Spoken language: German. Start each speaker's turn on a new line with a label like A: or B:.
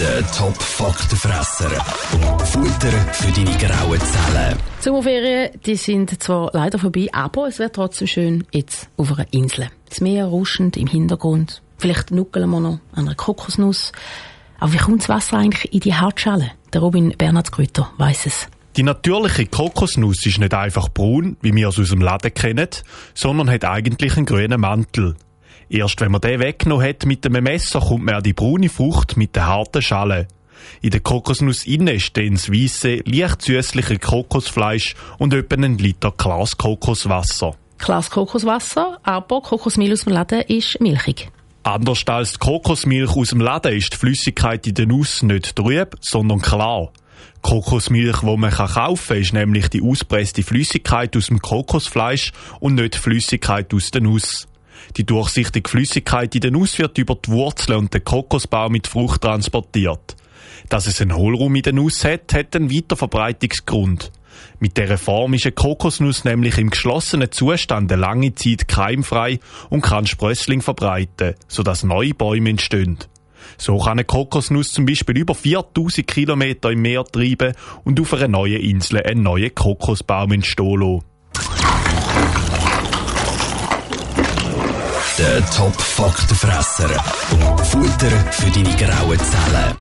A: Der Top-Faktenfresser. Futter für deine grauen Zellen.
B: Die Sommerferien, die sind zwar leider vorbei, aber es wird trotzdem schön jetzt auf einer Insel. Das Meer rauschend im Hintergrund. Vielleicht nuckeln wir noch an einer Kokosnuss. Aber wie kommt das Wasser eigentlich in die Hartschale? Der Robin Bernhardsgrüter weiss es.
C: Die natürliche Kokosnuss ist nicht einfach braun, wie wir es aus dem Laden kennen, sondern hat eigentlich einen grünen Mantel. Erst wenn man den weggenommen hat mit einem Messer, kommt man an die braune Frucht mit der harten Schale. In der Kokosnuss innen stehen das weisse, leicht süßliche Kokosfleisch und etwa ein Liter klares Kokoswasser.
B: Klares Kokoswasser, aber Kokosmilch aus dem Laden ist milchig.
C: Anders als die Kokosmilch aus dem Laden ist die Flüssigkeit in der Nuss nicht trüb, sondern klar. Kokosmilch, die man kaufen kann, ist nämlich die ausgepresste Flüssigkeit aus dem Kokosfleisch und nicht die Flüssigkeit aus der Nuss. Die durchsichtige Flüssigkeit in der Nuss wird über die Wurzeln und den Kokosbaum mit Frucht transportiert. Dass es einen Hohlraum in der Nuss hat, hat einen Weiterverbreitungsgrund. Mit dieser Form ist eine Kokosnuss nämlich im geschlossenen Zustand eine lange Zeit keimfrei und kann Sprössling verbreiten, sodass neue Bäume entstehen. So kann eine Kokosnuss zum Beispiel über 4000 Kilometer im Meer treiben und auf einer neuen Insel einen neuen Kokosbaum entstehen lassen.
A: Der Top-Faktenfresser. Futter für deine grauen Zellen.